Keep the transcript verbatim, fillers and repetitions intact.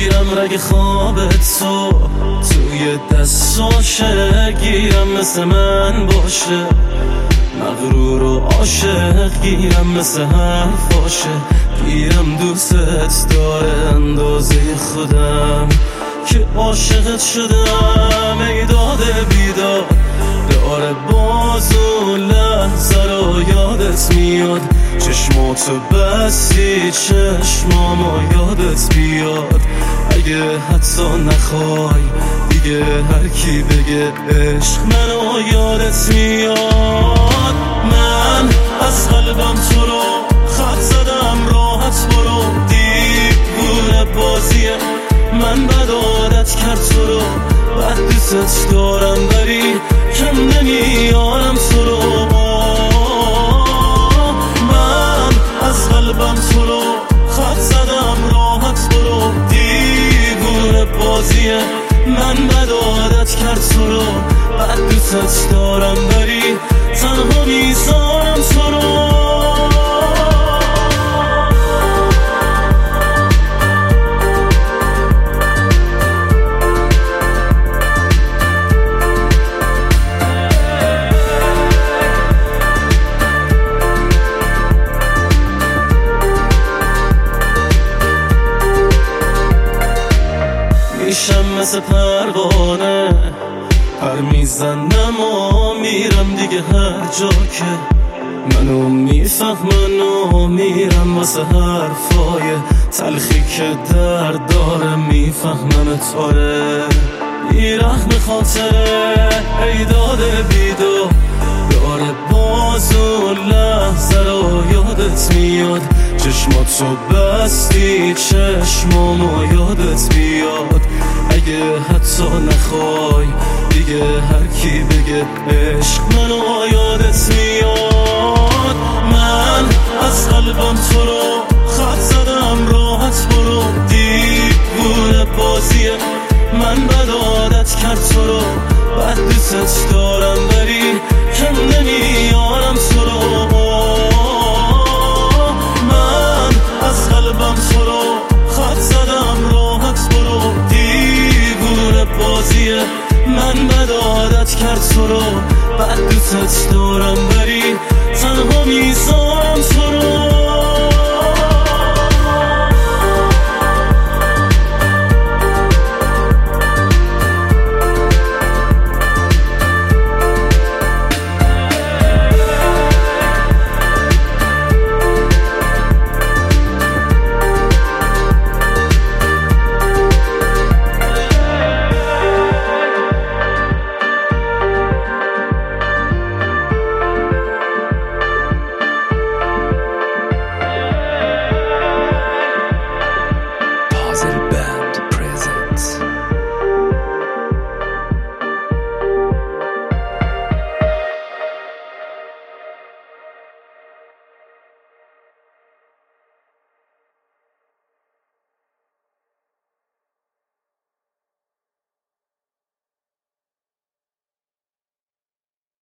گیرم رگ خوابت تو توی دستاشه، گیرم مثل من باشه، مغرور و عاشق گیرم مثل حرفاشه، گیرم دوستت داره اندازه خودم که عاشقت شدم. ای داده بیداد داره باز و لحظه رو یادت میاد، چشماتو بستی چشمامو یادت بیاد. اگه حتی نخوای دیگه هر کی بگه عشق منو یادت میاد. من از قلبم تو رو خط زدم، راحت برو، دیوونه بازیه من بد عادت کرد تو رو، بد دوست دارم ولی کم نمیارم تو رو. من از قلبم تو رو خط زدم، راحت برو، دیوونه بازیه من بد عادت کرد تو رو، بد دوست دارم ولی تنها میذارم تو رو. میشم مثل پروانه پر میزنم و میرم دیگه هر جا که منو میفهمن و میرم واسه حرفای تلخی که درد داره، میفهمن تاره ای رحم خاطره. ای داده بیدو داره باز و لحظه رو یادت میاد، چشماتو بستی چشمامو یادت بیاد. اگه حتی نخوای دیگه هر کی بگه عشق منو یادت میاد. من از قلبم تو رو خط زدم، راحت برو، دیوونه بازیه من بد عادت کرد تو رو، بد دوست دارم ولی کم نمیارم تو رو. من از قلبم تو رو خط زدم، راحت برو، دیوونه بازیه من بد عادت کرد تو رو، بد دوست دارم